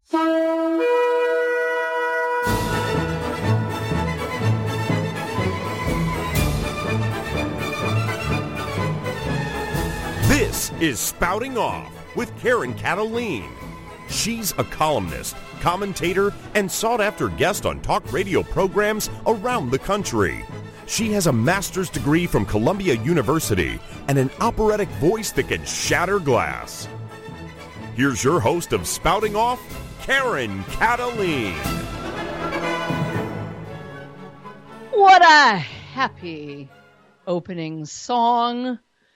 This is Spouting Off with Karen Cataline. She's a columnist, commentator, and sought-after guest on talk radio programs around the country. She has a master's degree from Columbia University and an operatic voice that can shatter glass. Here's your host of Spouting Off, Karen Cataline. What a happy opening song.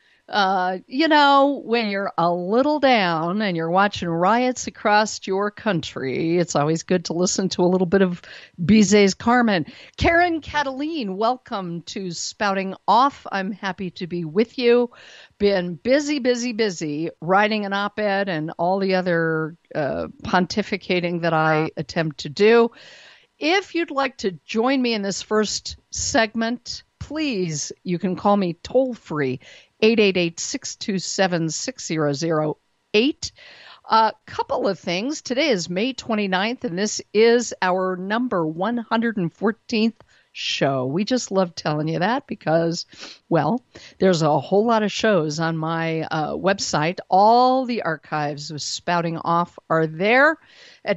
When you're a little down and you're watching riots across your country, it's always good to listen to a little bit of Bizet's Carmen. Karen Cataline, welcome to Spouting Off. I'm happy to be with you. Been busy writing an op-ed and all the other pontificating that I attempt to do. If you'd like to join me in this first segment, please, you can call me toll-free, 888-627-6008. A couple of things. Today is May 29th, and this is our number 114th show. We just love telling you that because, well, there's a whole lot of shows on my website. All the archives of Spouting Off are there at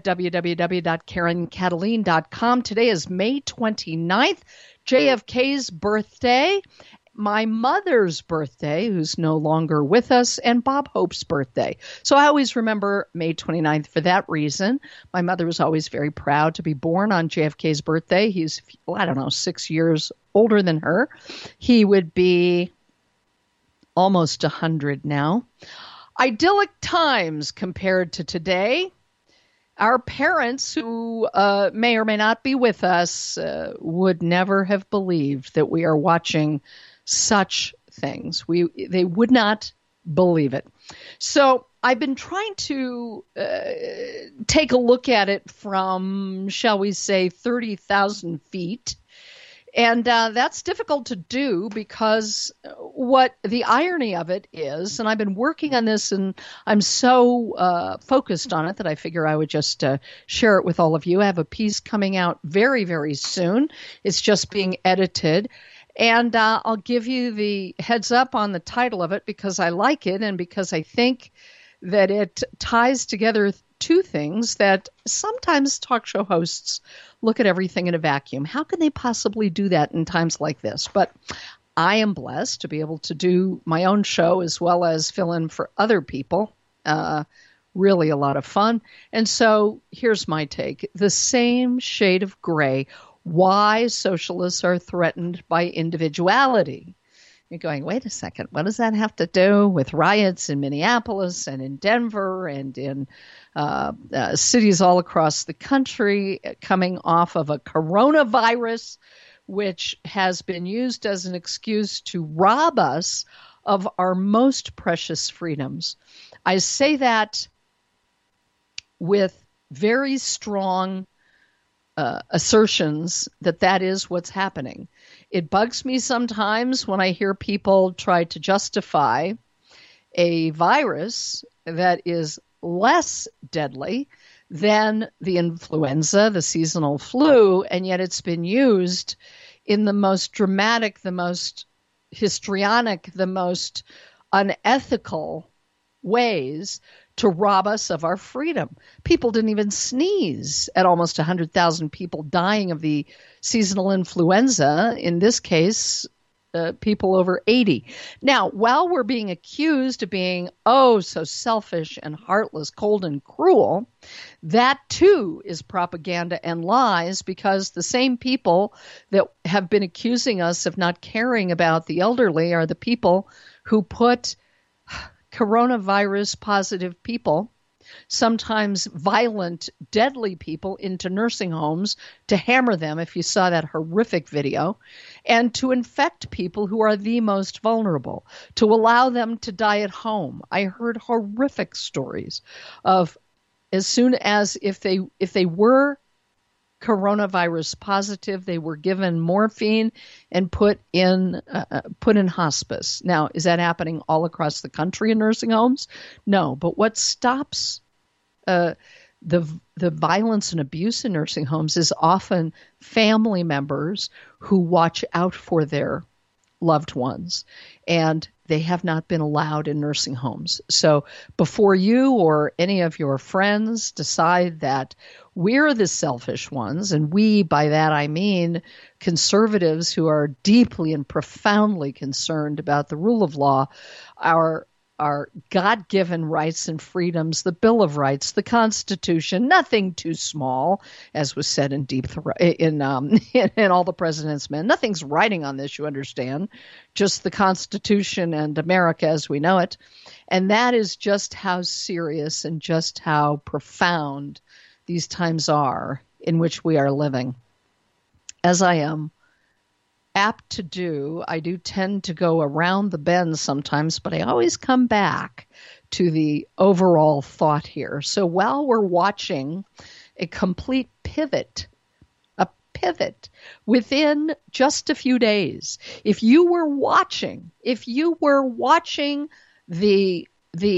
www.karencataline.com. Today is May 29th, JFK's birthday, my mother's birthday, who's no longer with us, and Bob Hope's birthday. So I always remember May 29th for that reason. My mother was always very proud to be born on JFK's birthday. He's, 6 years older than her. He would be almost 100 now. Idyllic times compared to today. Our parents, who may or may not be with us, would never have believed that we are watching such things. They would not believe it. So I've been trying to take a look at it from, shall we say, 30,000 feet. And that's difficult to do because what the irony of it is, and I've been working on this and I'm so focused on it that I figure I would just share it with all of you. I have a piece coming out very, very soon. It's just being edited. And I'll give you the heads up on the title of it because I like it and because I think that it ties together two things that sometimes talk show hosts look at everything in a vacuum. How can they possibly do that in times like this? But I am blessed to be able to do my own show as well as fill in for other people. Really a lot of fun. And so here's my take. The same shade of gray. Why socialists are threatened by individuality. You're going, wait a second, what does that have to do with riots in Minneapolis and in Denver and in cities all across the country coming off of a coronavirus, which has been used as an excuse to rob us of our most precious freedoms? I say that with very strong assertions that is what's happening. It bugs me sometimes when I hear people try to justify a virus that is less deadly than the influenza, the seasonal flu, and yet it's been used in the most dramatic, the most histrionic, the most unethical ways to rob us of our freedom. People didn't even sneeze at almost 100,000 people dying of the seasonal influenza. In this case, people over 80. Now, while we're being accused of being, so selfish and heartless, cold and cruel, that too is propaganda and lies because the same people that have been accusing us of not caring about the elderly are the people who put coronavirus positive people, sometimes violent, deadly people, into nursing homes to hammer them, if you saw that horrific video, and to infect people who are the most vulnerable, to allow them to die at home. I heard horrific stories of as soon as if they were coronavirus positive, they were given morphine and put in hospice. Now, is that happening all across the country in nursing homes? No, but what stops the violence and abuse in nursing homes is often family members who watch out for their loved ones, and they have not been allowed in nursing homes. So before you or any of your friends decide that we're the selfish ones, and we, by that I mean conservatives who are deeply and profoundly concerned about the rule of law, our God-given rights and freedoms, the Bill of Rights, the Constitution, nothing too small, as was said in in All the President's Men. Nothing's writing on this, you understand, just the Constitution and America as we know it. And that is just how serious and just how profound these times are in which we are living. As I am apt to do, I do tend to go around the bend sometimes, but I always come back to the overall thought here. So while we're watching a complete pivot within just a few days, if you were watching the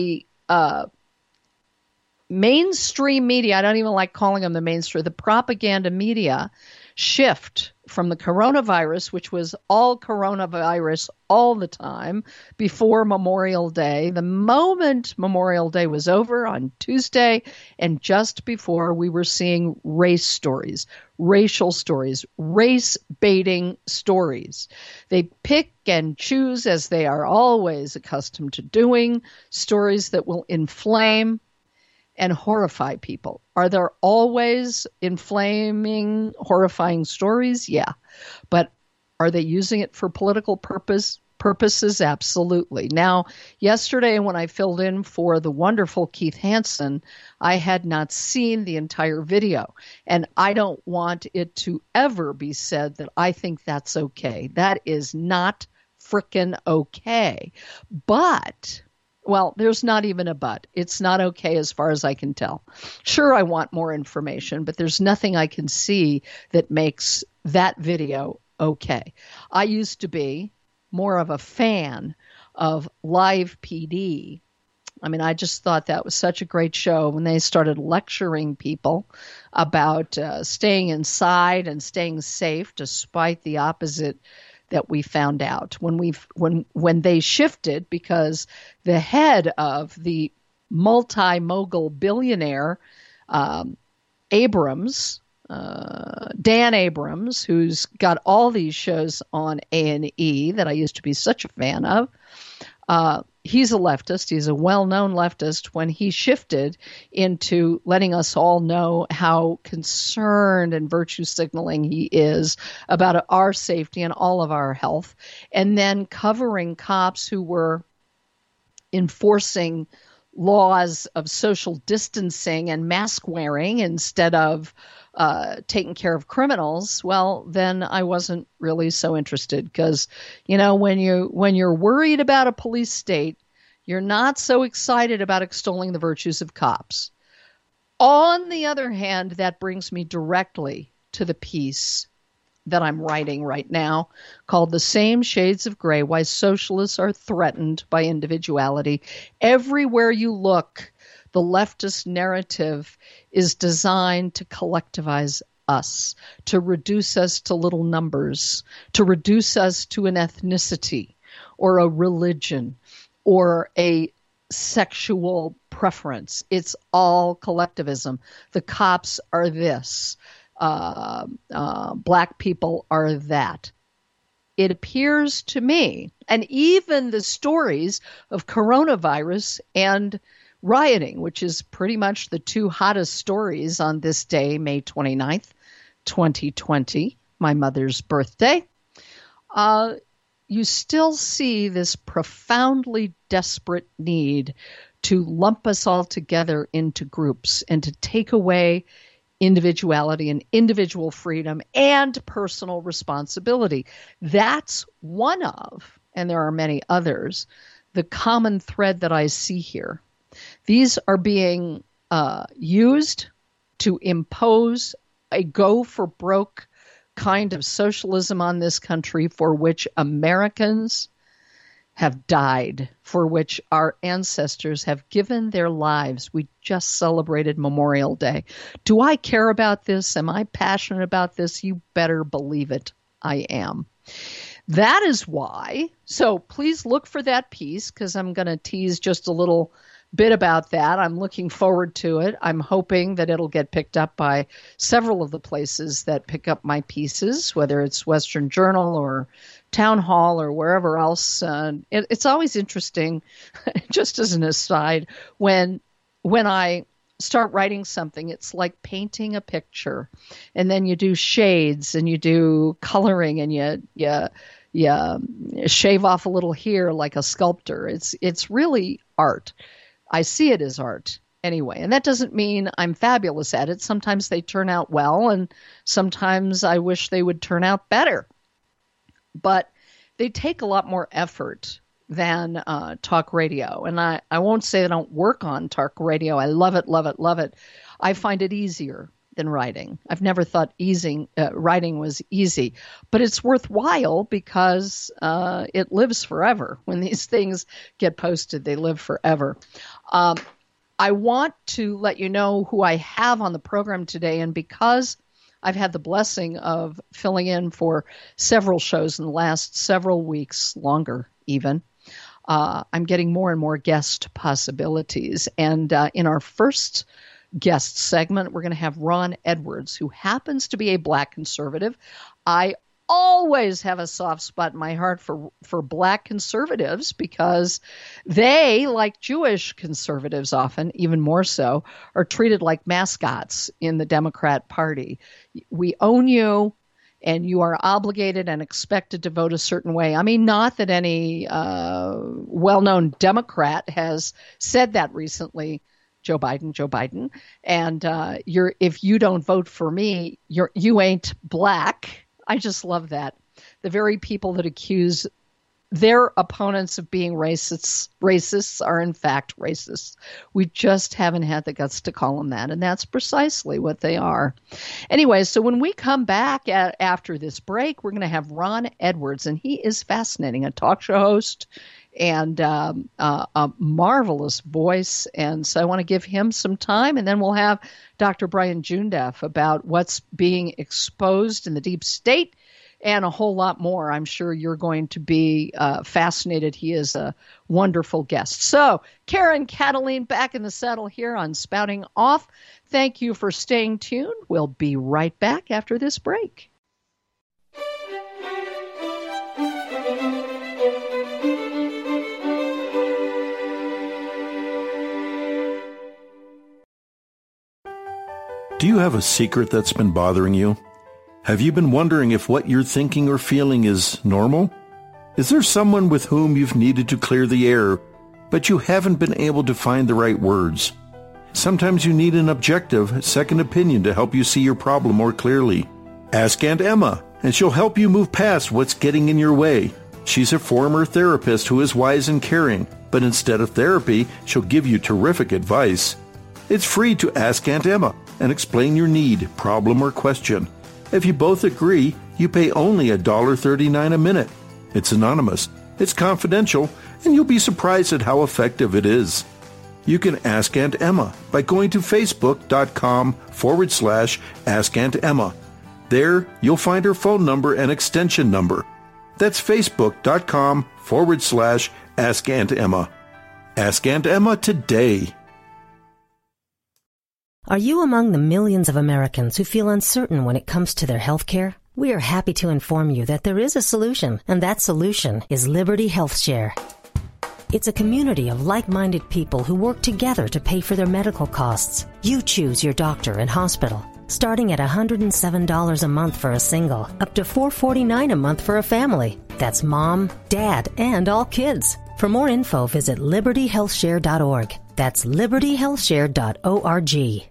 mainstream media, I don't even like calling them the mainstream, the propaganda media shift from the coronavirus, which was all coronavirus all the time before Memorial Day. The moment Memorial Day was over on Tuesday, and just before, we were seeing race stories, racial stories, race-baiting stories. They pick and choose, as they are always accustomed to doing, stories that will inflame and horrify people. Are there always inflaming, horrifying stories? Yeah. But are they using it for political purposes? Absolutely. Now, yesterday when I filled in for the wonderful Keith Hansen, I had not seen the entire video. And I don't want it to ever be said that I think that's okay. That is not frickin' okay. But well, there's not even a but. It's not okay as far as I can tell. Sure, I want more information, but there's nothing I can see that makes that video okay. I used to be more of a fan of Live PD. I mean, I just thought that was such a great show when they started lecturing people about staying inside and staying safe despite the opposite that we found out when they shifted, because the head of the multi-mogul billionaire Abrams, Dan Abrams, who's got all these shows on A&E that I used to be such a fan of, he's a leftist. He's a well-known leftist. When he shifted into letting us all know how concerned and virtue signaling he is about our safety and all of our health, and then covering cops who were enforcing laws of social distancing and mask wearing instead of taking care of criminals, well, then I wasn't really so interested, because, you know, when you're worried about a police state, you're not so excited about extolling the virtues of cops. On the other hand, that brings me directly to the piece that I'm writing right now called The Same Shades of Gray: Why Socialists Are Threatened by Individuality. Everywhere you look, the leftist narrative is designed to collectivize us, to reduce us to little numbers, to reduce us to an ethnicity or a religion or a sexual preference. It's all collectivism. The cops are this. Black people are that. It appears to me, and even the stories of coronavirus and rioting, which is pretty much the two hottest stories on this day, May 29th, 2020, my mother's birthday, you still see this profoundly desperate need to lump us all together into groups and to take away individuality and individual freedom and personal responsibility. That's one of, and there are many others, the common thread that I see here. These are being used to impose a go-for-broke kind of socialism on this country, for which Americans have died, for which our ancestors have given their lives. We just celebrated Memorial Day. Do I care about this? Am I passionate about this? You better believe it. I am. That is why. So please look for that piece, because I'm going to tease just a little bit about that. I'm looking forward to it. I'm hoping that it'll get picked up by several of the places that pick up my pieces, whether it's Western Journal or Town Hall or wherever else. It's always interesting, just as an aside, when I start writing something, it's like painting a picture, and then you do shades and you do coloring and you shave off a little here like a sculptor. It's really art. I see it as art anyway, and that doesn't mean I'm fabulous at it. Sometimes they turn out well, and sometimes I wish they would turn out better. But they take a lot more effort than talk radio. And I won't say I don't work on talk radio. I love it, love it, love it. I find it easier than writing. I've never thought writing was easy, but it's worthwhile because it lives forever. When these things get posted, they live forever. I want to let you know who I have on the program today, and because I've had the blessing of filling in for several shows in the last several weeks, longer even, I'm getting more and more guest possibilities. And in our first guest segment, we're going to have Ron Edwards, who happens to be a Black conservative. I always have a soft spot in my heart for Black conservatives because they, like Jewish conservatives often, even more so, are treated like mascots in the Democrat Party. We own you, and you are obligated and expected to vote a certain way. I mean, not that any well-known Democrat has said that recently. Joe Biden. And if you don't vote for me, you ain't Black. I just love that. The very people that accuse their opponents of being racists are in fact racists. We just haven't had the guts to call them that, and that's precisely what they are. Anyway, so when we come back after this break, we're going to have Ron Edwards, and he is fascinating, a talk show host and a marvelous voice. And so I want to give him some time, and then we'll have Dr. Brian Joondaff about what's being exposed in the deep state and a whole lot more. I'm sure you're going to be fascinated. He is a wonderful guest. So, Karen Kataline back in the saddle here on Spouting Off. Thank you for staying tuned. We'll be right back after this break. Do you have a secret that's been bothering you? Have you been wondering if what you're thinking or feeling is normal? Is there someone with whom you've needed to clear the air, but you haven't been able to find the right words? Sometimes you need an objective, second opinion to help you see your problem more clearly. Ask Aunt Emma, and she'll help you move past what's getting in your way. She's a former therapist who is wise and caring, but instead of therapy, she'll give you terrific advice. It's free to ask Aunt Emma and explain your need, problem, or question. If you both agree, you pay only $1.39 a minute. It's anonymous, it's confidential, and you'll be surprised at how effective it is. You can ask Aunt Emma by going to facebook.com/Ask Aunt Emma. There, you'll find her phone number and extension number. That's facebook.com/Ask Aunt Emma. Ask Aunt Emma today. Are you among the millions of Americans who feel uncertain when it comes to their health care? We are happy to inform you that there is a solution, and that solution is Liberty Health Share. It's a community of like-minded people who work together to pay for their medical costs. You choose your doctor and hospital, starting at $107 a month for a single, up to $449 a month for a family. That's mom, dad, and all kids. For more info, visit libertyhealthshare.org. That's libertyhealthshare.org.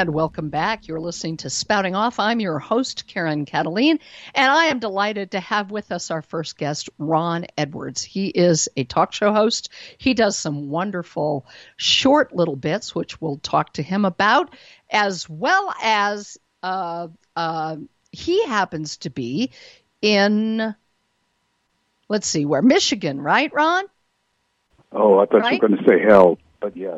And welcome back. You're listening to Spouting Off. I'm your host, Karen Cataline, and I am delighted to have with us our first guest, Ron Edwards. He is a talk show host. He does some wonderful short little bits, which we'll talk to him about, as well as he happens to be in, let's see, where? Michigan, right, Ron? Oh, I thought you were going to say hell, but yes.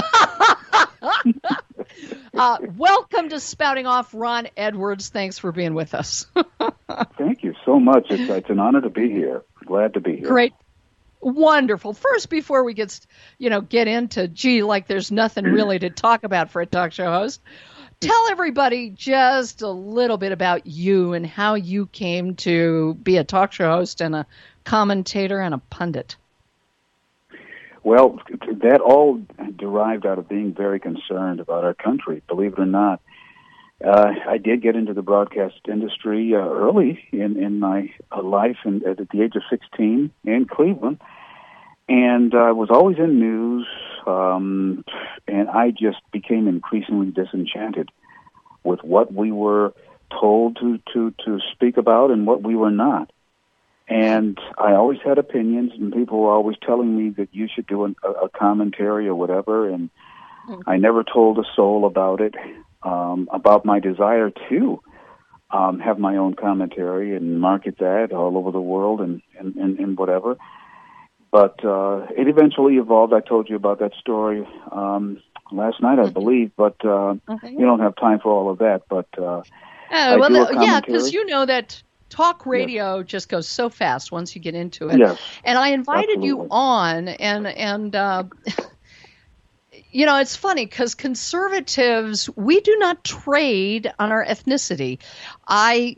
Welcome to Spouting Off, Ron Edwards. Thanks for being with us. Thank you so much. It's an honor to be here. Glad to be here. Great. Wonderful. First, before we get into, like there's nothing really to talk about for a talk show host, tell everybody just a little bit about you and how you came to be a talk show host and a commentator and a pundit. Well, that all derived out of being very concerned about our country, believe it or not. I did get into the broadcast industry early in my life, and at the age of 16 in Cleveland. And I was always in news, and I just became increasingly disenchanted with what we were told to speak about and what we were not. And I always had opinions, and people were always telling me that you should do a commentary or whatever, and I never told a soul about it, about my desire to have my own commentary and market that all over the world and whatever. But it eventually evolved. I told you about that story last night, I believe, but you don't have time for all of that. But because you know that talk radio just goes so fast once you get into it. Yes, and I invited absolutely. you on, and it's funny because conservatives, we do not trade on our ethnicity. I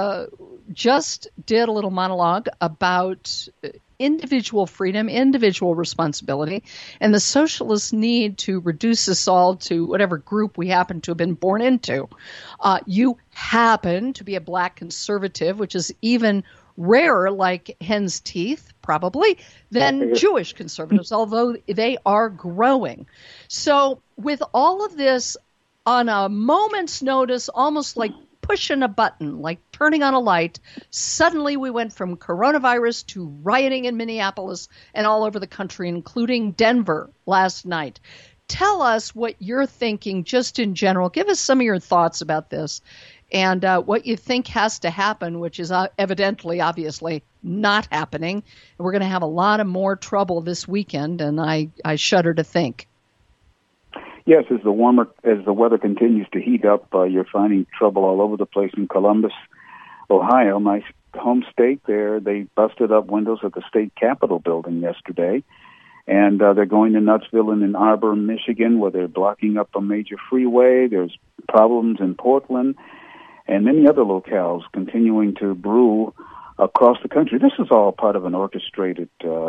just did a little monologue about individual freedom, individual responsibility, and the socialists need to reduce us all to whatever group we happen to have been born into. You happen to be a black conservative, which is even rarer, like hen's teeth, probably, than Jewish conservatives, although they are growing. So with all of this on a moment's notice, almost like pushing a button, like turning on a light, suddenly we went from coronavirus to rioting in Minneapolis and all over the country, including Denver last night. Tell us what you're thinking just in general. Give us some of your thoughts about this and what you think has to happen, which is obviously not happening. And we're going to have a lot of more trouble this weekend, and I shudder to think. Yes, as the weather continues to heat up, you're finding trouble all over the place in Columbus, Ohio, my home state. There, they busted up windows at the state capitol building yesterday, and they're going to Nutsville and Ann Arbor, Michigan, where they're blocking up a major freeway. There's problems in Portland and many other locales continuing to brew across the country. This is all part of an orchestrated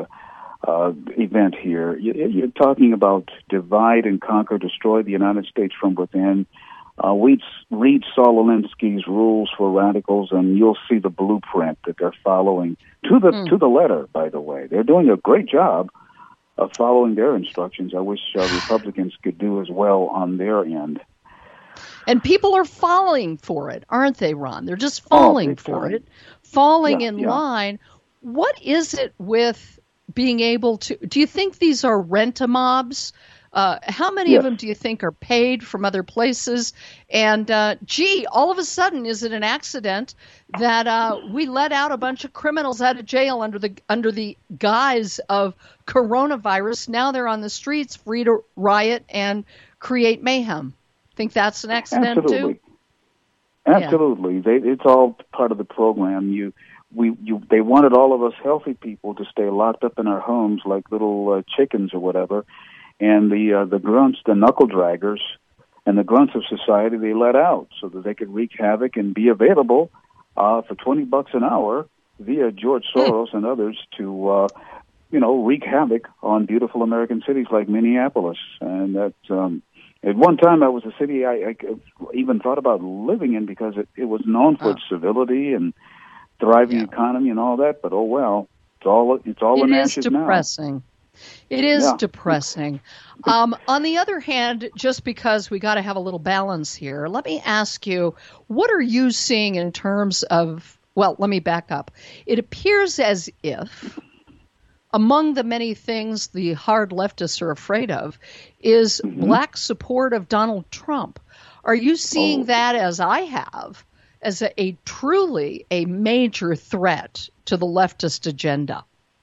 event here. You're talking about divide and conquer, destroy the United States from within. Read Saul Alinsky's Rules for Radicals, and you'll see the blueprint that they're following to the letter, by the way. They're doing a great job of following their instructions. I wish Republicans could do as well on their end. And people are falling for it, aren't they, Ron? They're just falling for it, falling in line. What is it with being able to, do you think these are rent-a-mobs? How many of them do you think are paid from other places? And, all of a sudden, is it an accident that we let out a bunch of criminals out of jail under the guise of coronavirus? Now they're on the streets free to riot and create mayhem. Think that's an accident too? Absolutely. It's all part of the program. They wanted all of us healthy people to stay locked up in our homes like little chickens or whatever, and the grunts, the knuckle draggers, and the grunts of society they let out so that they could wreak havoc and be available for $20 an hour via George Soros and others to wreak havoc on beautiful American cities like Minneapolis. And that at one time that was a city I even thought about living in because it was known for its civility and thriving economy and all that, but oh well, it's all in ashes now. It is depressing. It is depressing. On the other hand, just because we got to have a little balance here, let me ask you, what are you seeing in terms of, well, let me back up. It appears as if among the many things the hard leftists are afraid of is black support of Donald Trump. Are you seeing that, as I have, as a truly a major threat to the leftist agenda?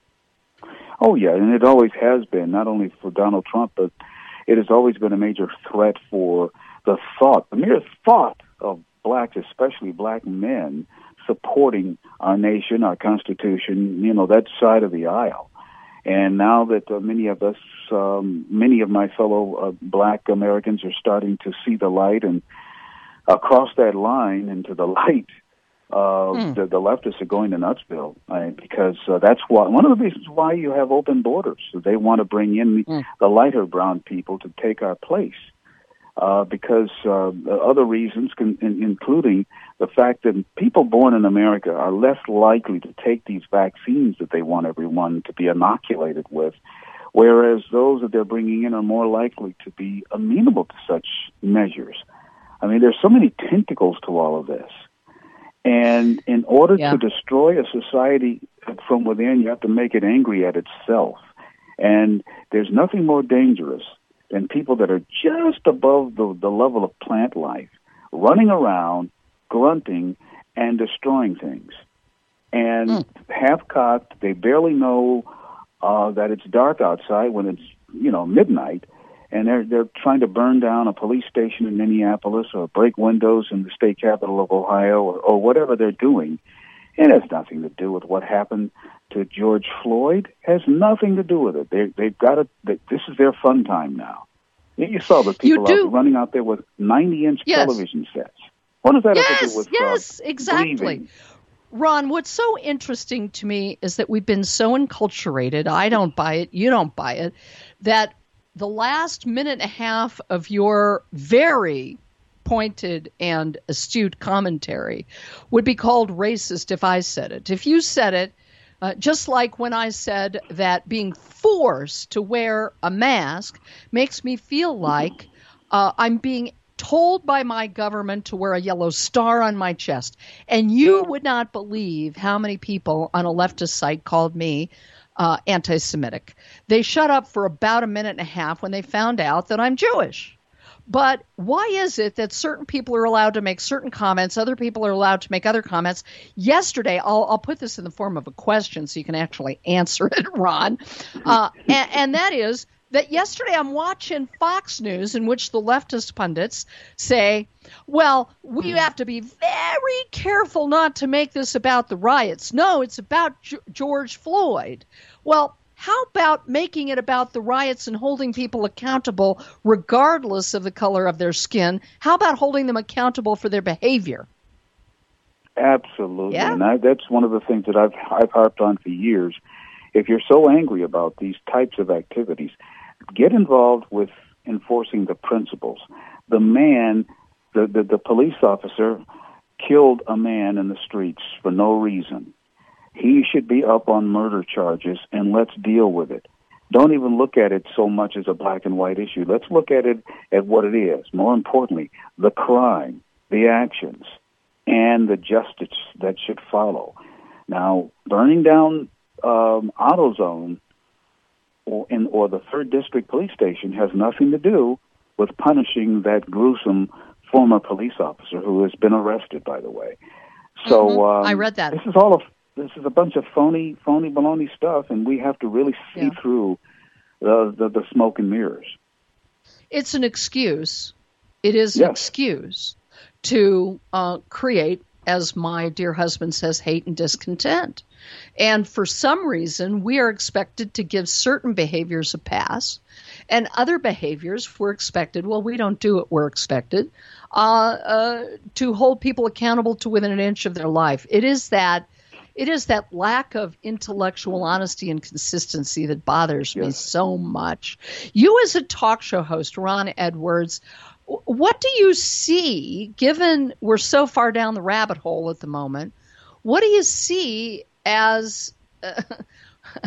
Oh, yeah, and it always has been, not only for Donald Trump, but it has always been a major threat for the mere thought of blacks, especially black men, supporting our nation, our Constitution, that side of the aisle. And now that many of us, many of my fellow black Americans are starting to see the light and cross that line into the light, the leftists are going to Nutsville, because that's one of the reasons why you have open borders. So they want to bring in the lighter brown people to take our place, because other reasons, including the fact that people born in America are less likely to take these vaccines that they want everyone to be inoculated with, whereas those that they're bringing in are more likely to be amenable to such measures. I mean, there's so many tentacles to all of this. And in order to destroy a society from within, you have to make it angry at itself. And there's nothing more dangerous than people that are just above the level of plant life, running around, grunting, and destroying things. And half-cocked, they barely know that it's dark outside when it's, midnight. And they're trying to burn down a police station in Minneapolis or break windows in the state capital of Ohio or whatever they're doing. It has nothing to do with what happened to George Floyd. It has nothing to do with it. They've got to. This is their fun time now. You saw the people running out there with 90-inch television sets. What does that have to do with exactly. Grieving? Ron, what's so interesting to me is that we've been so enculturated. I don't buy it. You don't buy it. That the last minute and a half of your very pointed and astute commentary would be called racist if I said it. If you said it, just like when I said that being forced to wear a mask makes me feel like I'm being told by my government to wear a yellow star on my chest. And you would not believe how many people on a leftist site called me anti-Semitic. They shut up for about a minute and a half when they found out that I'm Jewish. But why is it that certain people are allowed to make certain comments, other people are allowed to make other comments? Yesterday, I'll put this in the form of a question so you can actually answer it, Ron. And that is that yesterday I'm watching Fox News, in which the leftist pundits say, well, we have to be very careful not to make this about the riots. No, it's about George Floyd. Well, how about making it about the riots and holding people accountable regardless of the color of their skin? How about holding them accountable for their behavior? Absolutely. Yeah. And that's one of the things that I've harped on for years. If you're so angry about these types of activities, get involved with enforcing the principles. The man, the police officer, killed a man in the streets for no reason. He should be up on murder charges, and let's deal with it. Don't even look at it so much as a black and white issue. Let's look at it at what it is. More importantly, the crime, the actions, and the justice that should follow. Now, burning down AutoZone or the 3rd District Police Station has nothing to do with punishing that gruesome former police officer who has been arrested, by the way. So I read that. This is a bunch of phony baloney stuff, and we have to really see through the smoke and mirrors. It's an excuse. It is an excuse to create, as my dear husband says, hate and discontent. And for some reason, we are expected to give certain behaviors a pass, and other behaviors we're expected, well, we don't do it, we're expected, to hold people accountable to within an inch of their life. It is that lack of intellectual honesty and consistency that bothers me so much. You as a talk show host, Ron Edwards, what do you see, given we're so far down the rabbit hole at the moment, what do you see as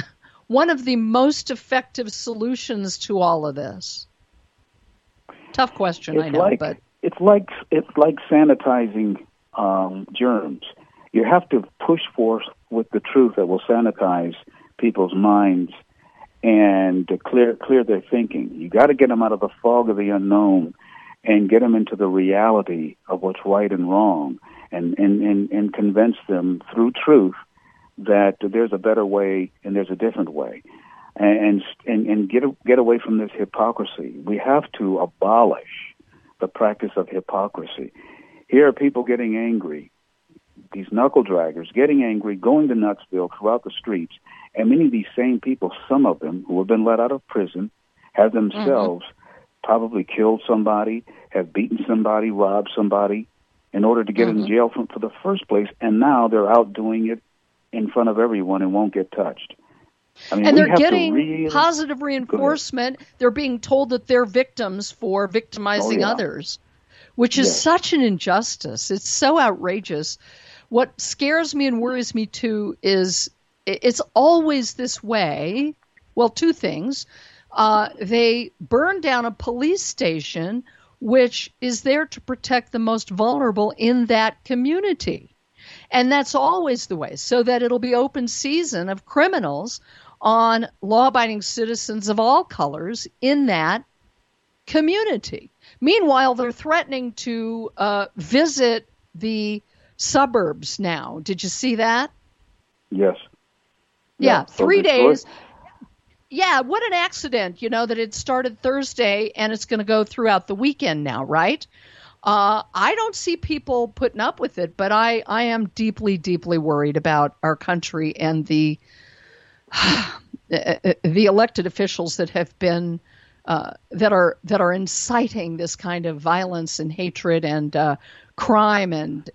one of the most effective solutions to all of this? Tough question, I know, but it's like sanitizing germs. You have to push forth with the truth that will sanitize people's minds and to clear their thinking. You got to get them out of the fog of the unknown and get them into the reality of what's right and wrong, and convince them through truth that there's a better way and there's a different way, and get away from this hypocrisy. We have to abolish the practice of hypocrisy. Here are people getting angry, these knuckle draggers getting angry, going to Nutsville throughout the streets, and many of these same people, some of them who have been let out of prison, have themselves probably killed somebody, have beaten somebody, robbed somebody, in order to get in jail for the first place, and now they're out doing it in front of everyone and won't get touched. I mean, and they're getting positive reinforcement. They're being told that they're victims for victimizing others, which is such an injustice. It's so outrageous. What scares me and worries me, too, is it's always this way. Well, two things. They burn down a police station, which is there to protect the most vulnerable in that community. And that's always the way, so that it'll be open season of criminals on law-abiding citizens of all colors in that community. Meanwhile, they're threatening to visit the suburbs now. Did you see that? Yes. Yeah, 3 days. Yeah, what an accident, that it started Thursday and it's going to go throughout the weekend now, right? I don't see people putting up with it, but I am deeply, deeply worried about our country and the elected officials that have been that are inciting this kind of violence and hatred and crime and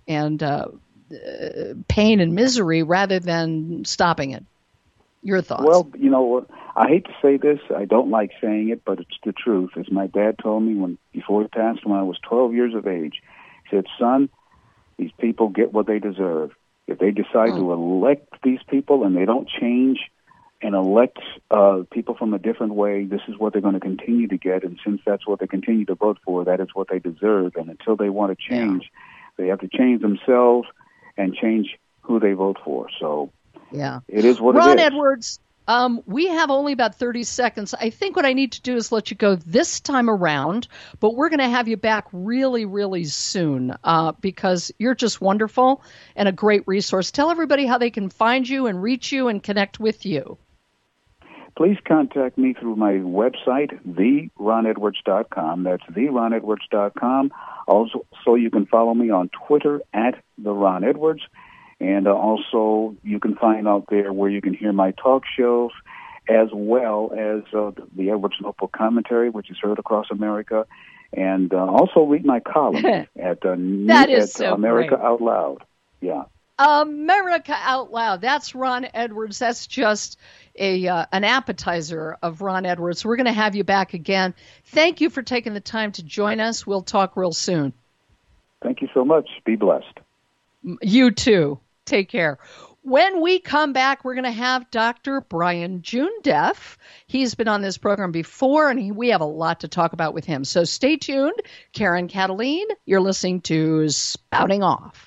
pain and misery rather than stopping it. Your thoughts? Well, I hate to say this. I don't like saying it, but it's the truth. As my dad told me before he passed when I was 12 years of age, he said, "Son, these people get what they deserve. If they decide to elect these people and they don't change and elect people from a different way, this is what they're going to continue to get. And since that's what they continue to vote for, that is what they deserve. And until they want to change, they have to change themselves and change who they vote for." So it is what it is. Ron Edwards, we have only about 30 seconds. I think what I need to do is let you go this time around, but we're going to have you back really, really soon because you're just wonderful and a great resource. Tell everybody how they can find you and reach you and connect with you. Please contact me through my website, theronedwards.com. That's theronedwards.com. Also, you can follow me on Twitter @TheRonEdwards. And also, you can find out there where you can hear my talk shows, as well as the Edwards Notebook Commentary, which is heard across America, and also read my column at America Out Loud. Yeah, America Out Loud. That's Ron Edwards. That's just an appetizer of Ron Edwards. We're going to have you back again. Thank you for taking the time to join us. We'll talk real soon. Thank you so much. Be blessed. You too. Take care. When we come back, we're going to have Dr. Brian Joondaff. He's been on this program before, and we have a lot to talk about with him. So stay tuned. Karen Cataline, you're listening to Spouting Off.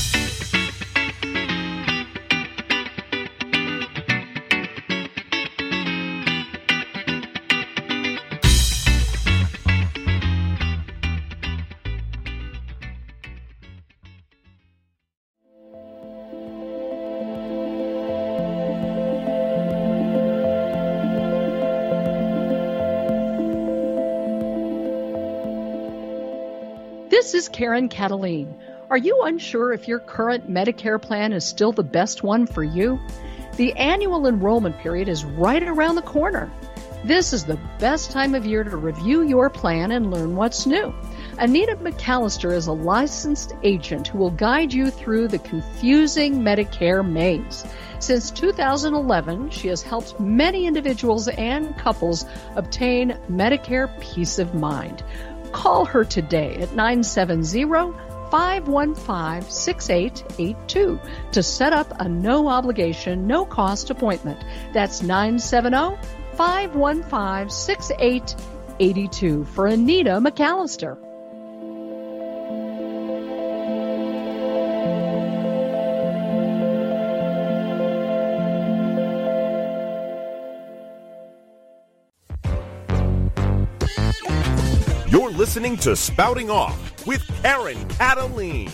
This is Karen Cataline. Are you unsure if your current Medicare plan is still the best one for you? The annual enrollment period is right around the corner. This is the best time of year to review your plan and learn what's new. Anita McAllister is a licensed agent who will guide you through the confusing Medicare maze. Since 2011, she has helped many individuals and couples obtain Medicare peace of mind. Call her today at 970 970-515-6882 to set up a no-obligation, no-cost appointment. That's 970-515-6882 for Anita McAllister. You're listening to Spouting Off with Karen Kataline.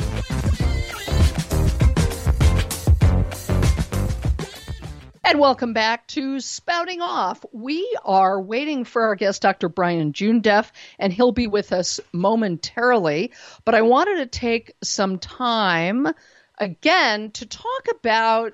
And welcome back to Spouting Off. We are waiting for our guest, Dr. Brian Joondaff, and he'll be with us momentarily. But I wanted to take some time again to talk about,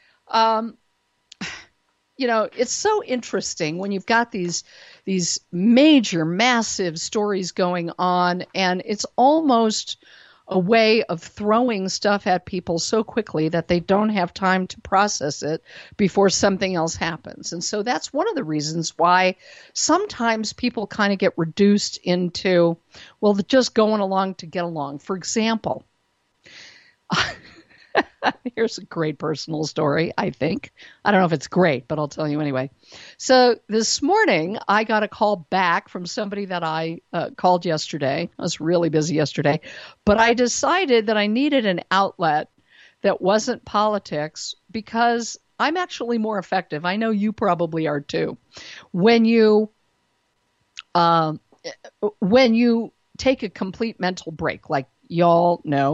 it's so interesting when you've got these major, massive stories going on, and it's almost a way of throwing stuff at people so quickly that they don't have time to process it before something else happens. And so that's one of the reasons why sometimes people kind of get reduced into, well, just going along to get along. For example, here's a great personal story, I think. I don't know if it's great, but I'll tell you anyway. So this morning, I got a call back from somebody that I called yesterday. I was really busy yesterday, but I decided that I needed an outlet that wasn't politics because I'm actually more effective. I know you probably are too. When you take a complete mental break, like y'all know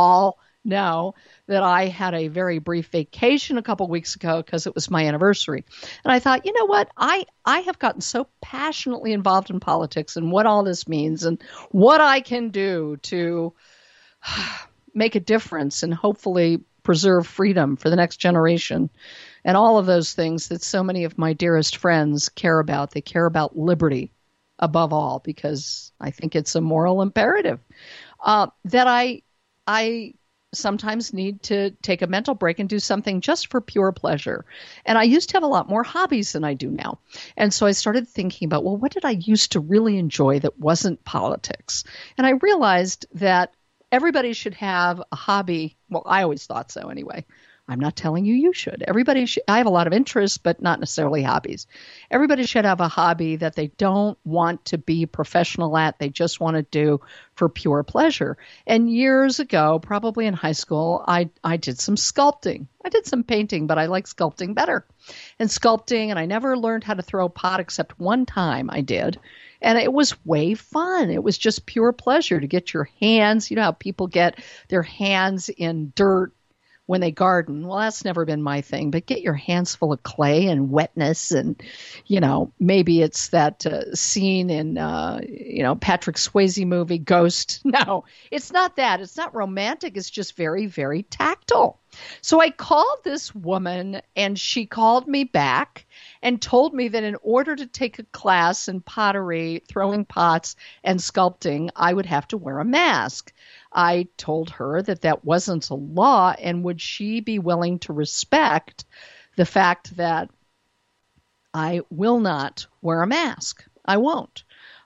that I had a very brief vacation a couple weeks ago because it was my anniversary. And I thought, you know what? I have gotten so passionately involved in politics and what all this means and what I can do to make a difference and hopefully preserve freedom for the next generation and all of those things that so many of my dearest friends care about. They care about liberty above all because I think it's a moral imperative that I sometimes need to take a mental break and do something just for pure pleasure. And I used to have a lot more hobbies than I do now. And so I started thinking about, well, what did I used to really enjoy that wasn't politics? And I realized that everybody should have a hobby. Well, I always thought so anyway. I'm not telling you you should. Everybody should. I have a lot of interests, but not necessarily hobbies. Everybody should have a hobby that they don't want to be professional at. They just want to do for pure pleasure. And years ago, probably in high school, I did some sculpting. I did some painting, but I like sculpting better. And sculpting, and I never learned how to throw a pot except one time I did. And it was way fun. It was just pure pleasure to get your hands. You know how people get their hands in dirt when they garden. Well, that's never been my thing, but get your hands full of clay and wetness. And, maybe it's that scene in, Patrick Swayze movie Ghost. No, it's not that. It's not romantic. It's just very, very tactile. So I called this woman and she called me back and told me that in order to take a class in pottery, throwing pots, and sculpting, I would have to wear a mask. I told her that that wasn't a law, and would she be willing to respect the fact that I will not wear a mask? I won't.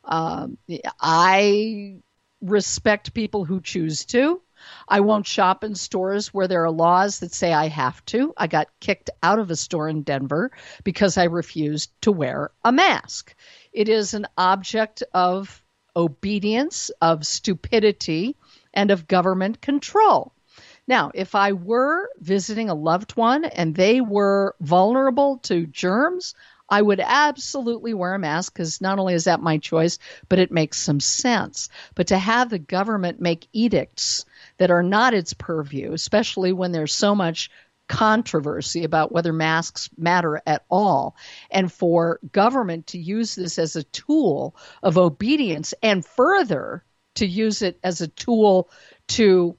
I respect people who choose to. I won't shop in stores where there are laws that say I have to. I got kicked out of a store in Denver because I refused to wear a mask. It is an object of obedience, of stupidity, and of government control. Now, if I were visiting a loved one and they were vulnerable to germs, I would absolutely wear a mask because not only is that my choice, but it makes some sense. But to have the government make edicts that are not its purview, especially when there's so much controversy about whether masks matter at all, and for government to use this as a tool of obedience and further to use it as a tool to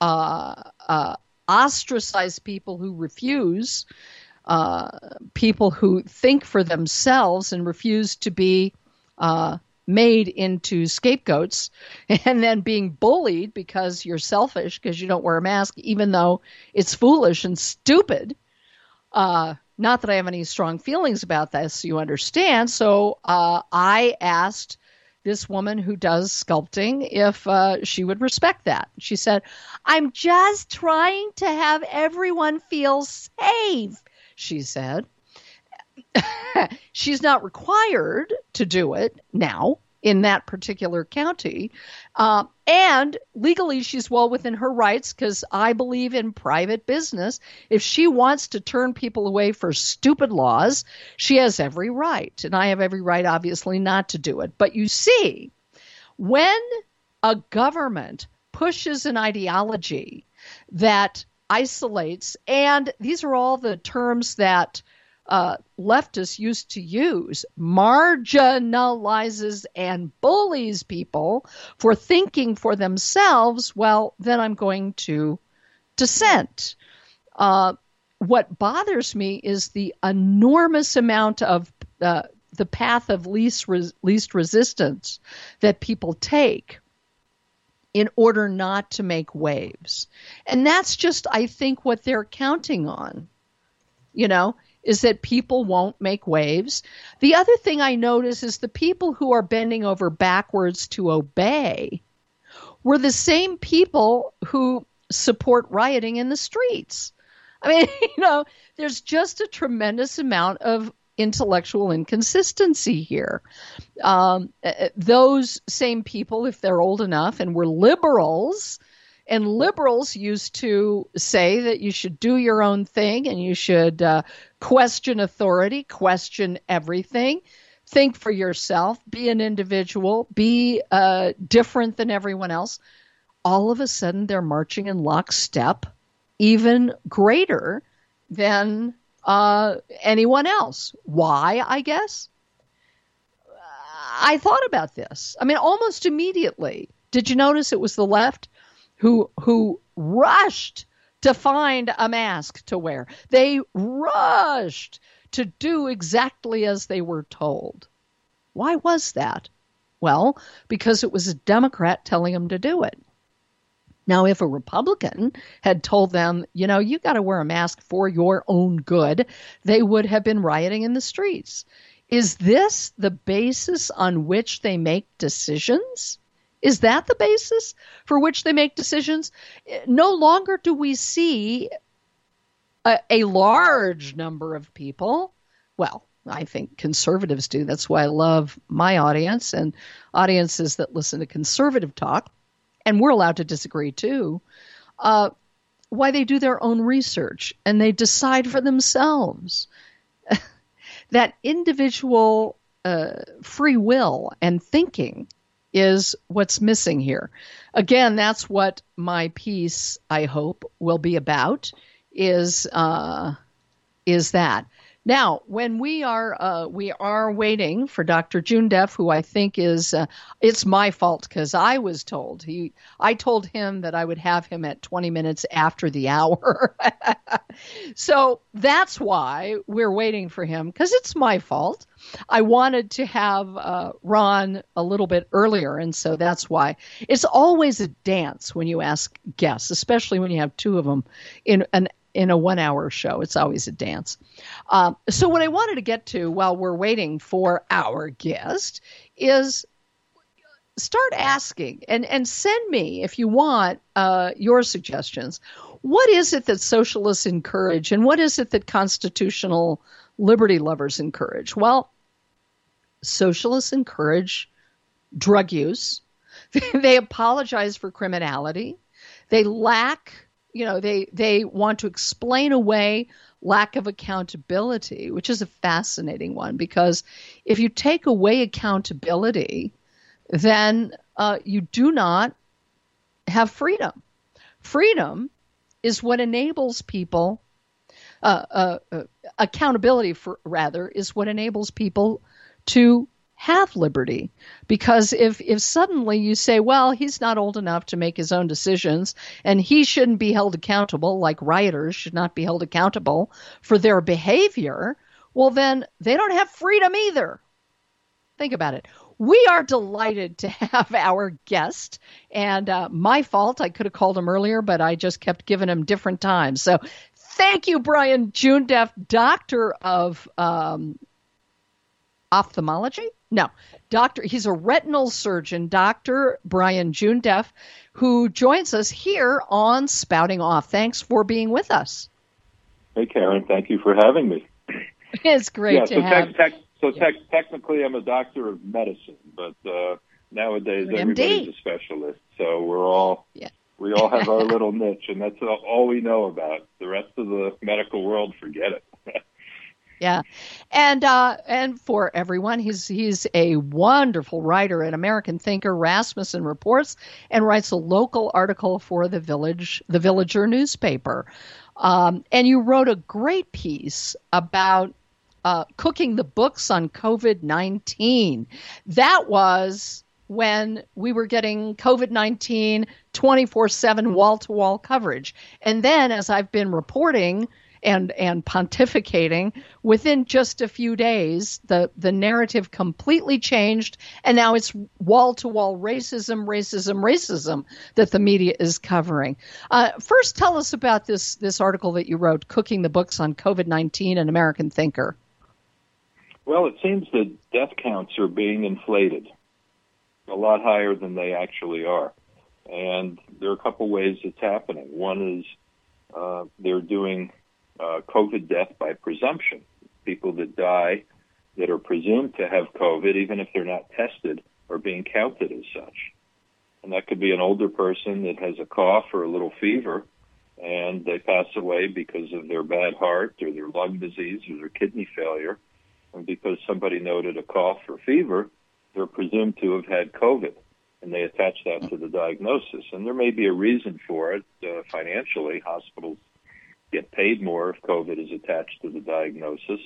ostracize people who refuse, people who think for themselves and refuse to be made into scapegoats, and then being bullied because you're selfish because you don't wear a mask, even though it's foolish and stupid. Not that I have any strong feelings about this, you understand. So I asked this woman who does sculpting if she would respect that. She said, "I'm just trying to have everyone feel safe," she said. She's not required to do it now in that particular county. And legally, she's well within her rights because I believe in private business. If she wants to turn people away for stupid laws, she has every right. And I have every right, obviously, not to do it. But you see, when a government pushes an ideology that isolates, and these are all the terms that leftists used to use, marginalizes and bullies people for thinking for themselves, well, then I'm going to dissent. What bothers me is the enormous amount of the path of least resistance that people take in order not to make waves. And that's just, I think, what they're counting on, is that people won't make waves. The other thing I notice is the people who are bending over backwards to obey were the same people who support rioting in the streets. I mean, there's just a tremendous amount of intellectual inconsistency here. Those same people, if they're old enough and were liberals, and liberals used to say that you should do your own thing and you should question authority, question everything, think for yourself, be an individual, be different than everyone else. All of a sudden, they're marching in lockstep, even greater than anyone else. Why, I guess? I thought about this. I mean, almost immediately. Did you notice it was the left who rushed to find a mask to wear? They rushed to do exactly as they were told. Why was that? Well, because it was a Democrat telling them to do it. Now, if a Republican had told them, you got to wear a mask for your own good, they would have been rioting in the streets. Is this the basis on which they make decisions? Is that the basis for which they make decisions? No longer do we see a large number of people. Well, I think conservatives do. That's why I love my audience and audiences that listen to conservative talk. And we're allowed to disagree too. Why they do their own research and they decide for themselves. That individual free will and thinking is what's missing here. Again, that's what my piece, I hope, will be about, is that. Now, when we are waiting for Dr. June Deaf, who I think is, it's my fault because I was told. I told him that I would have him at 20 minutes after the hour. So that's why we're waiting for him, because it's my fault. I wanted to have Ron a little bit earlier, and so that's why. It's always a dance when you ask guests, especially when you have two of them in a 1 hour show. It's always a dance. So what I wanted to get to while we're waiting for our guest is start asking and send me, if you want, your suggestions. What is it that socialists encourage and what is it that constitutional liberty lovers encourage? Well, socialists encourage drug use. They apologize for criminality. They lack they want to explain away lack of accountability, which is a fascinating one, because if you take away accountability, then you do not have freedom. Freedom is what enables people, accountability is what enables people to have liberty. Because if suddenly you say, well, he's not old enough to make his own decisions and he shouldn't be held accountable, like rioters should not be held accountable for their behavior, well, then they don't have freedom either. Think about it. We are delighted to have our guest, and my fault. I could have called him earlier, but I just kept giving him different times. So thank you, Brian June Deaf, doctor of ophthalmology. No, he's a retinal surgeon, Dr. Brian Joondaff, who joins us here on Spouting Off. Thanks for being with us. Hey, Karen, thank you for having me. It's great to have. Technically, I'm a doctor of medicine, but nowadays everybody's a specialist. So we all have our little niche, and that's all we know about. The rest of the medical world, forget it. Yeah, and for everyone, he's a wonderful writer and American thinker. Rasmussen Reports and writes a local article for the Villager newspaper. And you wrote a great piece about cooking the books on COVID-19. That was when we were getting COVID-19 24/7 wall-to-wall coverage. And then, as I've been reporting and pontificating, within just a few days, the narrative completely changed, and now it's wall-to-wall racism that the media is covering. First, tell us about this article that you wrote, Cooking the Books on COVID-19, an American Thinker. Well, it seems that death counts are being inflated a lot higher than they actually are. And there are a couple ways it's happening. One is they're doing COVID death by presumption. People that die that are presumed to have COVID, even if they're not tested, are being counted as such. And that could be an older person that has a cough or a little fever, and they pass away because of their bad heart or their lung disease or their kidney failure. And because somebody noted a cough or fever, they're presumed to have had COVID, and they attach that to the diagnosis. And there may be a reason for it. Financially, hospitals get paid more if COVID is attached to the diagnosis.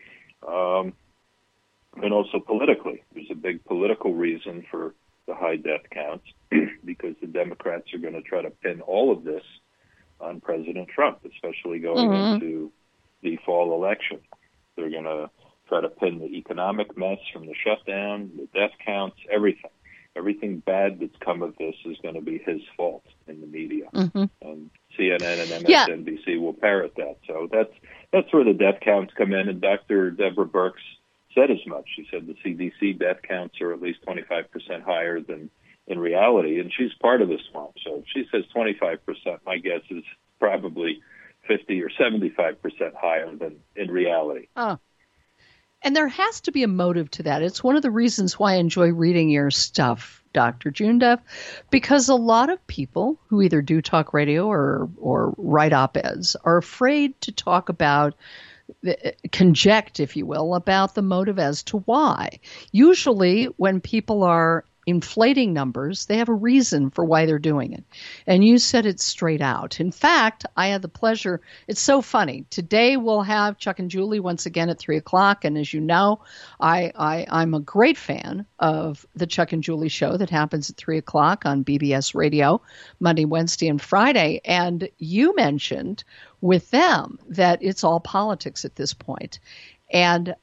And also politically, there's a big political reason for the high death counts because the Democrats are going to try to pin all of this on President Trump, especially going into the fall election. They're going to try to pin the economic mess from the shutdown, the death counts, everything. Everything bad that's come of this is going to be his fault in the media. And CNN and MSNBC will parrot that. So that's where the death counts come in. And Dr. Deborah Birx said as much. She said the CDC death counts are at least 25% higher than in reality. And she's part of this swamp. So if she says 25%, my guess is probably 50 or 75% higher than in reality. And there has to be a motive to that. It's one of the reasons why I enjoy reading your stuff, Dr. Joondaff, because a lot of people who either do talk radio or write op-eds are afraid to talk about, conject, if you will, about the motive as to why. Usually when people are inflating numbers, they have a reason for why they're doing it. And you said it straight out. In fact, I had the pleasure. It's so funny. Today we'll have Chuck and Julie once again at 3:00. And as you know, I'm a great fan of the Chuck and Julie show that happens at 3:00 on BBS Radio, Monday, Wednesday, and Friday. And you mentioned with them that it's all politics at this point. And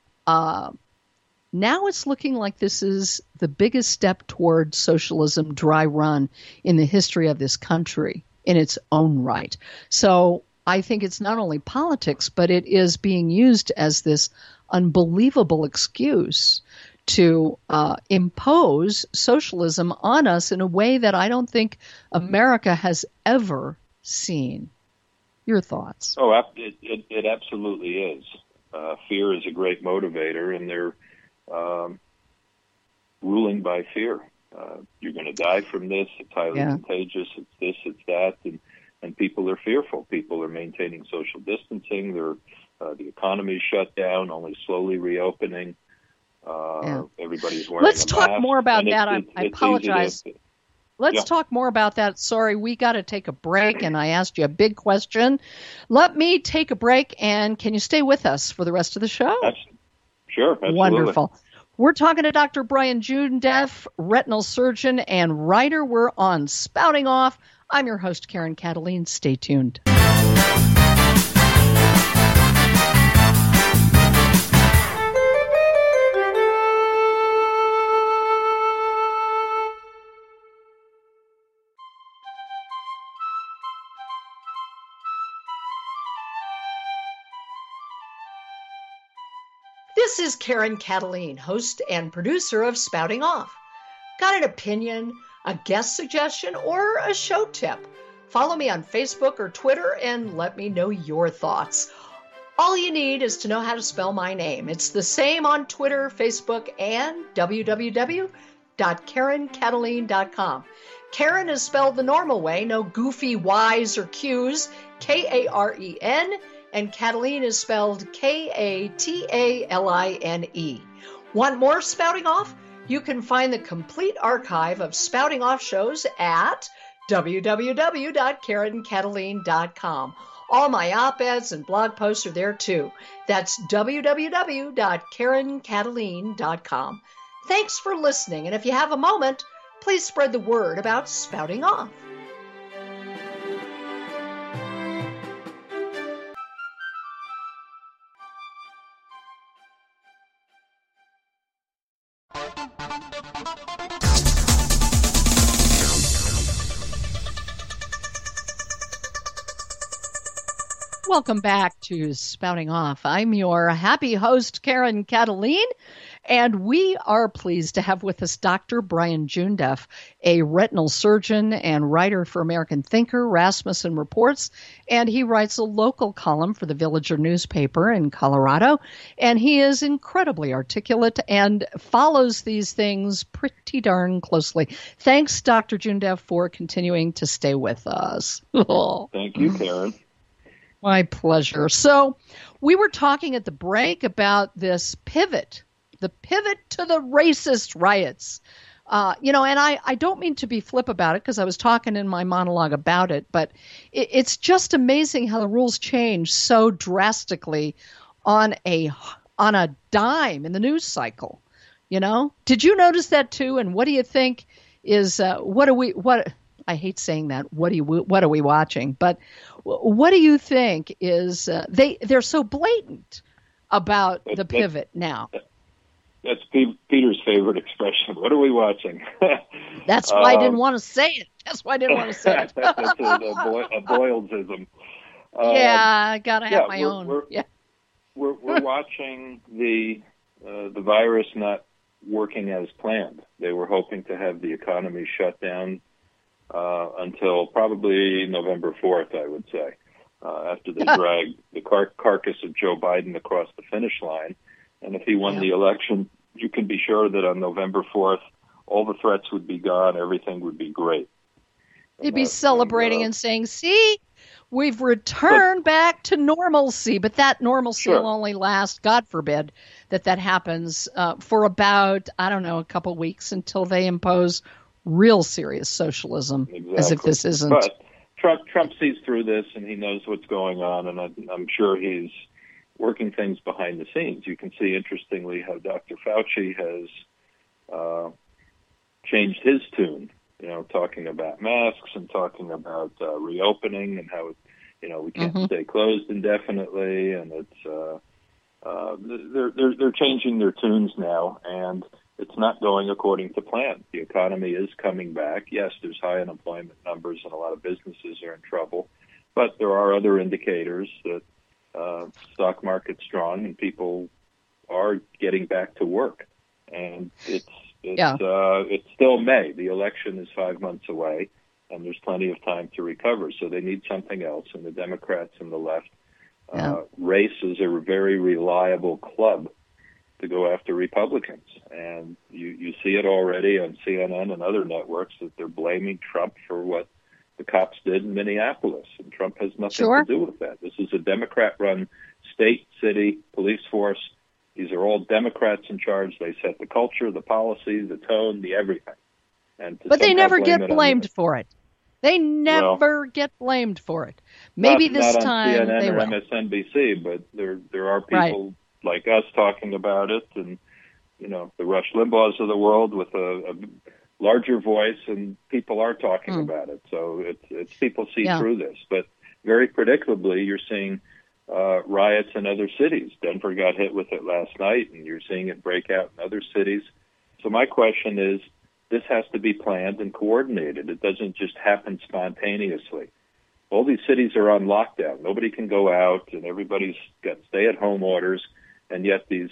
now it's looking like this is the biggest step toward socialism dry run in the history of this country in its own right. So I think it's not only politics, but it is being used as this unbelievable excuse to impose socialism on us in a way that I don't think America has ever seen. Your thoughts? Oh, it absolutely is. Fear is a great motivator, and they're ruling by fear. You're going to die from this. It's highly contagious. It's this, it's that. And people are fearful. People are maintaining social distancing. The economy's shut down, only slowly reopening. Everybody's wearing Let's a talk mask. more about that. I it's apologize. Let's talk more about that. Sorry, we got to take a break, and I asked you a big question. Let me take a break, and can you stay with us for the rest of the show? Sure, absolutely. Wonderful. We're talking to Dr. Brian Joondaff, retinal surgeon and writer. We're on Spouting Off. I'm your host, Karen Cataline. Stay tuned. This is Karen Cataline, host and producer of Spouting Off. Got an opinion, a guest suggestion, or a show tip? Follow me on Facebook or Twitter and let me know your thoughts. All you need is to know how to spell my name. It's the same on Twitter, Facebook, and www.KarenCataline.com. Karen is spelled the normal way, no goofy Y's or Q's, Karen, and Cataline is spelled Kataline. Want more Spouting Off? You can find the complete archive of Spouting Off shows at www.KarenCataline.com. All my op-eds and blog posts are there too. That's www.KarenCataline.com. Thanks for listening, and if you have a moment, please spread the word about Spouting Off. Welcome back to Spouting Off. I'm your happy host, Karen Cataline, and we are pleased to have with us Dr. Brian Joondaff, a retinal surgeon and writer for American Thinker, Rasmussen Reports, and he writes a local column for the Villager newspaper in Colorado, and he is incredibly articulate and follows these things pretty darn closely. Thanks, Dr. Joondaff, for continuing to stay with us. Thank you, Karen. My pleasure. So we were talking at the break about this pivot, the pivot to the racist riots. And I don't mean to be flip about it because I was talking in my monologue about it, but it's just amazing how the rules change so drastically on a dime in the news cycle. You know, did you notice that too? And what do you think is I hate saying that. What are we watching? But what do you think is they're so blatant about the pivot now? That's Peter's favorite expression. What are we watching? That's why I didn't want to say it. That's why I didn't want to say it. That's a Boylesism. I gotta have my own. We're watching the virus not working as planned. They were hoping to have the economy shut down until probably November 4th, I would say, after they dragged the carcass of Joe Biden across the finish line. And if he won the election, you can be sure that on November 4th, all the threats would be gone, everything would be great. They'd be celebrating and saying, see, we've returned back to normalcy. But that normalcy will only last, God forbid, that happens for about, a couple weeks until they impose real serious socialism, as if this isn't. But Trump sees through this, and he knows what's going on, and I'm sure he's working things behind the scenes. You can see, interestingly, how Dr. Fauci has changed his tune, talking about masks and talking about reopening and how, we can't stay closed indefinitely, and it's they're changing their tunes now, and it's not going according to plan. The economy is coming back. Yes, there's high unemployment numbers and a lot of businesses are in trouble, but there are other indicators that stock market's strong and people are getting back to work. And it's still May. The election is 5 months away, and there's plenty of time to recover. So they need something else. And the Democrats and the left, race is a very reliable club to go after Republicans. And you see it already on CNN and other networks that they're blaming Trump for what the cops did in Minneapolis. And Trump has nothing to do with that. This is a Democrat-run state, city, police force. These are all Democrats in charge. They set the culture, the policy, the tone, the everything. But they never get blamed for it. They never get blamed for it. Maybe this time CNN they or will. MSNBC, but there are people like us talking about it, and the Rush Limbaughs of the world with a larger voice, and people are talking about it. So it's people see through this, but very predictably, you're seeing riots in other cities. Denver got hit with it last night, and you're seeing it break out in other cities. So my question is, this has to be planned and coordinated. It doesn't just happen spontaneously. All these cities are on lockdown. Nobody can go out, and everybody's got stay-at-home orders, and yet these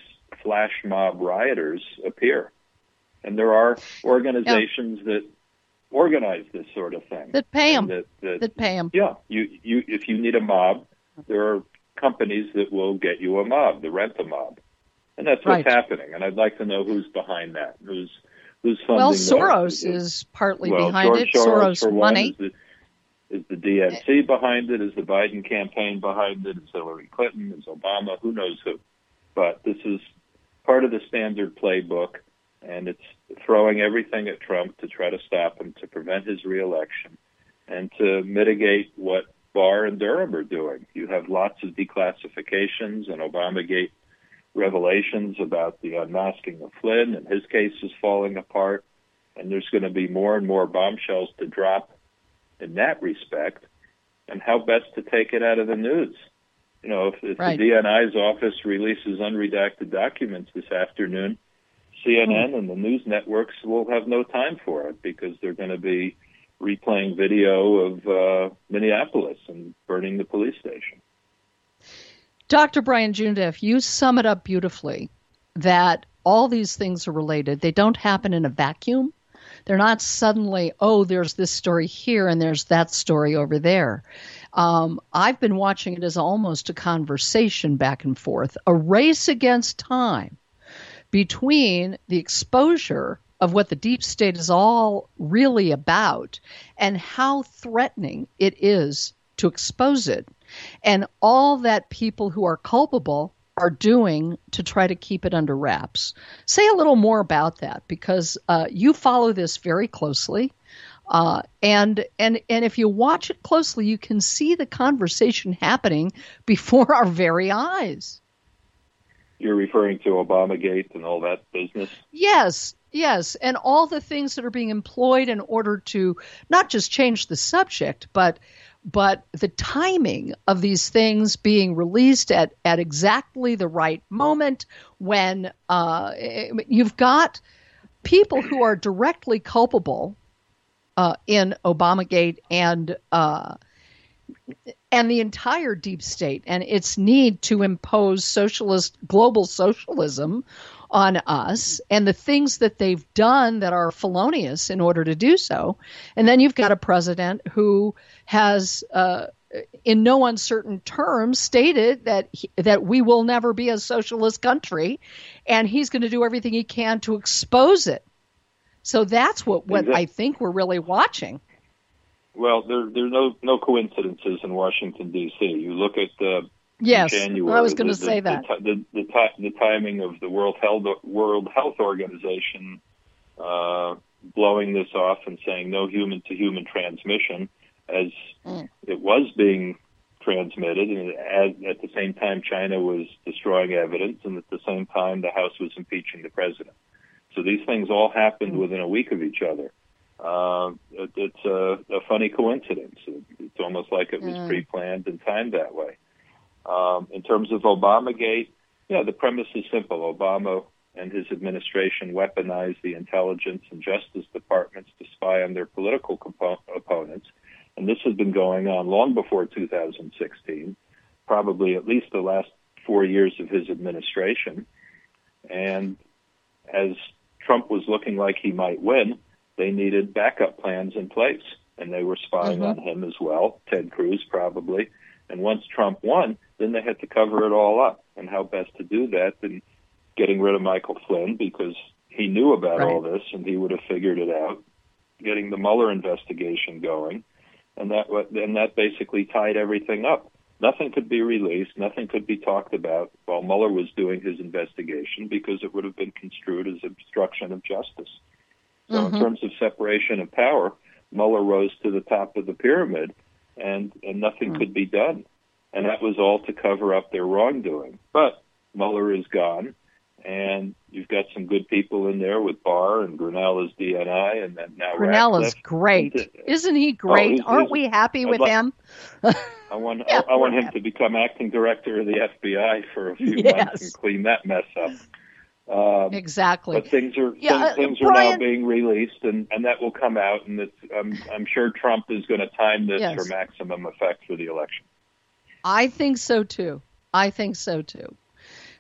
flash mob rioters appear. And there are organizations that organize this sort of thing. That pay them. That pay them. Yeah. If you need a mob, there are companies that will get you a mob, to rent a mob. And that's what's happening. And I'd like to know who's behind that. Who's funding Well, that? Soros is partly behind it. Soros for money. One, is the DNC behind it? Is the Biden campaign behind it? Is Hillary Clinton? Is Obama? Who knows who? But this is part of the standard playbook, and it's throwing everything at Trump to try to stop him, to prevent his reelection, and to mitigate what Barr and Durham are doing. You have lots of declassifications and Obamagate revelations about the unmasking of Flynn, and his case is falling apart, and there's going to be more and more bombshells to drop in that respect, and how best to take it out of the news. You know, if the DNI's office releases unredacted documents this afternoon, CNN and the news networks will have no time for it, because they're going to be replaying video of Minneapolis and burning the police station. Dr. Brian Joondaff, you sum it up beautifully, that all these things are related. They don't happen in a vacuum. They're not suddenly, there's this story here and there's that story over there. I've been watching it as almost a conversation back and forth, a race against time between the exposure of what the deep state is all really about and how threatening it is to expose it, and all that people who are culpable are doing to try to keep it under wraps. Say a little more about that, because you follow this very closely, and if you watch it closely, you can see the conversation happening before our very eyes. You're referring to Obamagate and all that business? Yes, and all the things that are being employed in order to not just change the subject, but the timing of these things being released at exactly the right moment, when you've got people who are directly culpable in Obamagate and the entire deep state and its need to impose global socialism on us, and the things that they've done that are felonious in order to do so. And then you've got a president who has, in no uncertain terms, stated that we will never be a socialist country, and he's going to do everything he can to expose it. So that's what I think we're really watching. Well, there's no coincidences in Washington, D.C. You look at January. I was going to say that. The timing of the World Health Organization blowing this off and saying no human-to-human transmission, as it was being transmitted, and at the same time China was destroying evidence, and at the same time the House was impeaching the president. So these things all happened within a week of each other. It's a funny coincidence. It's almost like it was pre-planned and timed that way. In terms of Obamagate, the premise is simple. Obama and his administration weaponized the intelligence and justice departments to spy on their political opponents. And this has been going on long before 2016, probably at least the last 4 years of his administration. And as Trump was looking like he might win, they needed backup plans in place. And they were spying on him as well, Ted Cruz probably. And once Trump won, then they had to cover it all up. And how best to do that than getting rid of Michael Flynn, because he knew about all this and he would have figured it out, getting the Mueller investigation going. And that basically tied everything up. Nothing could be released, nothing could be talked about while Mueller was doing his investigation, because it would have been construed as obstruction of justice. So in terms of separation of power, Mueller rose to the top of the pyramid, and nothing could be done. And that was all to cover up their wrongdoing. But Mueller is gone, and you've got some good people in there with Barr and Grinnell as DNI, and then now Grinnell Ratcliffe. Is great. Isn't he great? Aren't we happy with him? I want him to become acting director of the FBI for a few months and clean that mess up. Exactly. But things are now being released, and that will come out, and I'm sure Trump is going to time this for maximum effect for the election. I think so too.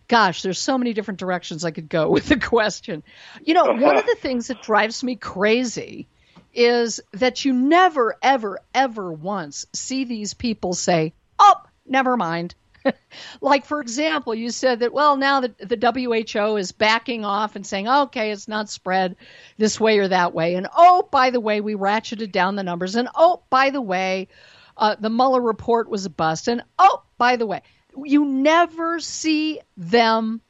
Gosh, there's so many different directions I could go with the question. You know, one of the things that drives me crazy is that you never, ever, ever once see these people say, oh, never mind. Like, for example, you said that, well, now that the WHO is backing off and saying, okay, it's not spread this way or that way. And, oh, by the way, we ratcheted down the numbers. And, oh, by the way, the Mueller report was a bust. And, oh, by the way, you never see them.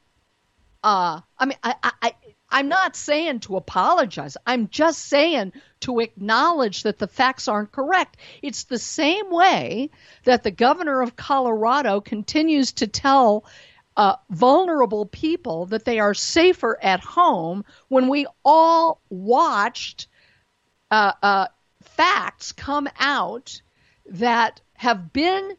I'm not saying to apologize. I'm just saying to acknowledge that the facts aren't correct. It's the same way that the governor of Colorado continues to tell vulnerable people that they are safer at home when we all watched facts come out that have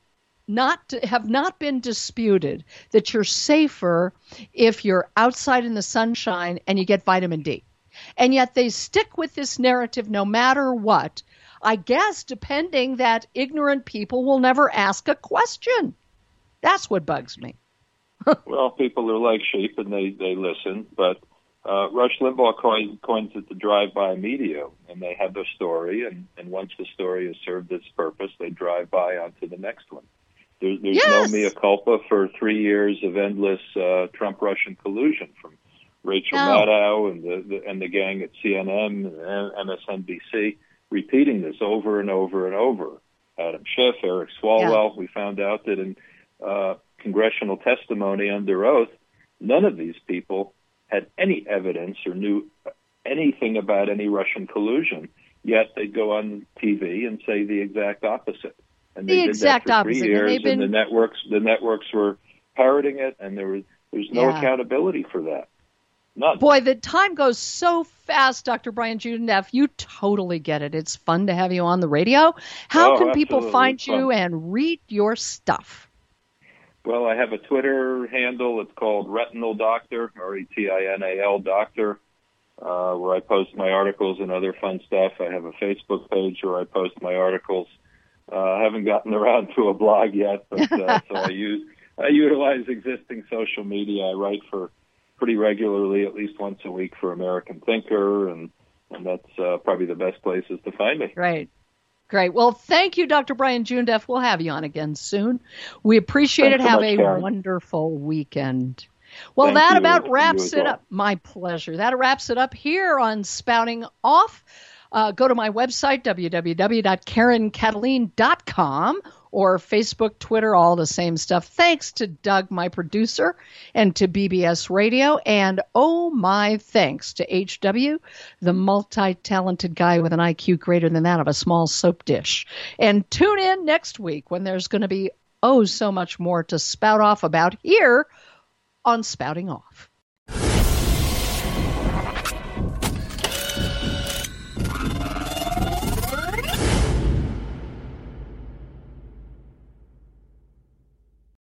not been disputed, that you're safer if you're outside in the sunshine and you get vitamin D. And yet they stick with this narrative no matter what, I guess, depending that ignorant people will never ask a question. That's what bugs me. Well, people are like sheep and they listen, but Rush Limbaugh coins it the drive-by media, and they have their story, and once the story has served its purpose, they drive by onto the next one. There's yes. no mea culpa for 3 years of endless Trump-Russian collusion from Rachel Maddow and the gang at CNN and MSNBC, repeating this over and over and over. Adam Schiff, Eric Swalwell. We found out that in congressional testimony under oath, none of these people had any evidence or knew anything about any Russian collusion, yet they'd go on TV and say the exact opposite. And they did that for 3 years, and the networks were parroting it, and there's no accountability for that. None. Boy, the time goes so fast, Dr. Brian Judenef. You totally get it. It's fun to have you on the radio. How can people find you and read your stuff? Well, I have a Twitter handle. It's called Retinal Doctor, RETINAL Doctor, where I post my articles and other fun stuff. I have a Facebook page where I post my articles. I haven't gotten around to a blog yet, but so I utilize existing social media. I write for pretty regularly, at least once a week, for American Thinker, and that's probably the best places to find me. Great. Well, thank you, Dr. Brian Judenef. We'll have you on again soon. We appreciate it. Have a wonderful weekend. Well, that about wraps it up. My pleasure. That wraps it up here on Spouting Off. Go to my website, www.KarenKataline.com, or Facebook, Twitter, all the same stuff. Thanks to Doug, my producer, and to BBS Radio. And oh my thanks to HW, the multi-talented guy with an IQ greater than that of a small soap dish. And tune in next week when there's going to be so much more to spout off about here on Spouting Off.